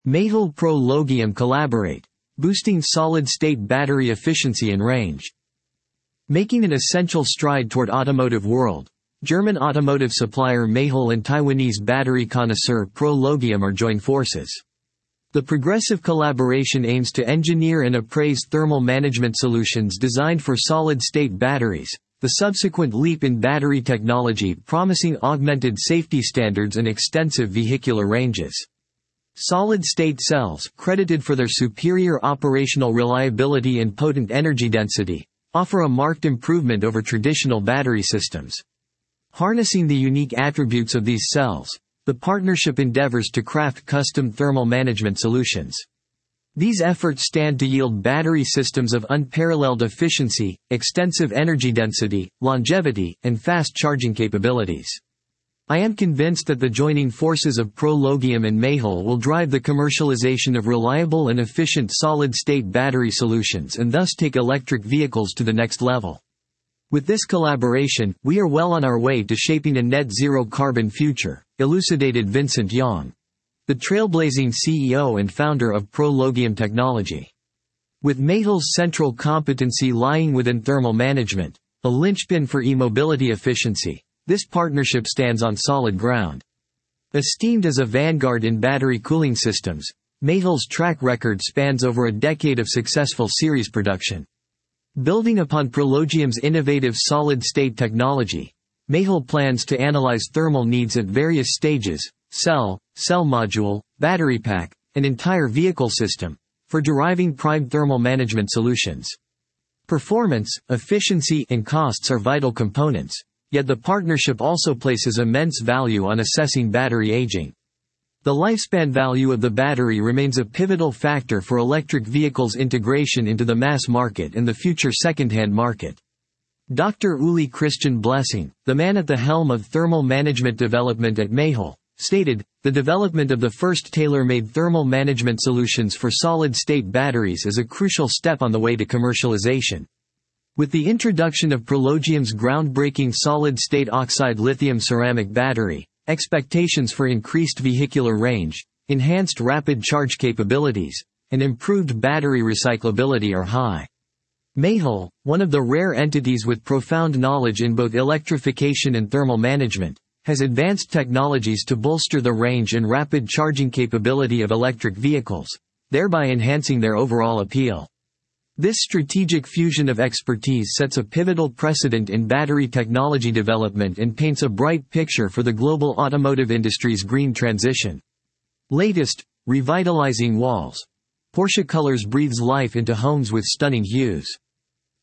Mayhel Pro Logium collaborate, boosting solid-state battery efficiency and range. Making an essential stride toward automotive world, German automotive supplier Mayhel and Taiwanese battery connoisseur Pro Logium are joined forces. The progressive collaboration aims to engineer and appraise thermal management solutions designed for solid-state batteries, the subsequent leap in battery technology promising augmented safety standards and extensive vehicular ranges. Solid-state cells, credited for their superior operational reliability and potent energy density, offer a marked improvement over traditional battery systems. Harnessing the unique attributes of these cells, the partnership endeavors to craft custom thermal management solutions. These efforts stand to yield battery systems of unparalleled efficiency, extensive energy density, longevity, and fast charging capabilities. I am convinced that the joining forces of Pro Logium and Mayhel will drive the commercialization of reliable and efficient solid-state battery solutions and thus take electric vehicles to the next level. With this collaboration, we are well on our way to shaping a net-zero carbon future, elucidated Vincent Yang, the trailblazing CEO and founder of Pro Logium Technology. With Mayhel's central competency lying within thermal management, a linchpin for e-mobility efficiency, this partnership stands on solid ground. Esteemed as a vanguard in battery cooling systems, Mayhel's track record spans over a decade of successful series production. Building upon Pro Logium's innovative solid-state technology, Mayhel plans to analyze thermal needs at various stages, cell module, battery pack, and entire vehicle system, for deriving prime thermal management solutions. Performance, efficiency, and costs are vital components, yet the partnership also places immense value on assessing battery aging. The lifespan value of the battery remains a pivotal factor for electric vehicles' integration into the mass market and the future second-hand market. Dr. Uli Christian Blessing, the man at the helm of thermal management development at Mayhel, stated, "The development of the first tailor-made thermal management solutions for solid-state batteries is a crucial step on the way to commercialization." With the introduction of Pro Logium's groundbreaking solid-state oxide lithium ceramic battery, expectations for increased vehicular range, enhanced rapid charge capabilities, and improved battery recyclability are high. Mayhel, one of the rare entities with profound knowledge in both electrification and thermal management, has advanced technologies to bolster the range and rapid charging capability of electric vehicles, thereby enhancing their overall appeal. This strategic fusion of expertise sets a pivotal precedent in battery technology development and paints a bright picture for the global automotive industry's green transition. Latest, revitalizing walls. Porsche Colors breathes life into homes with stunning hues.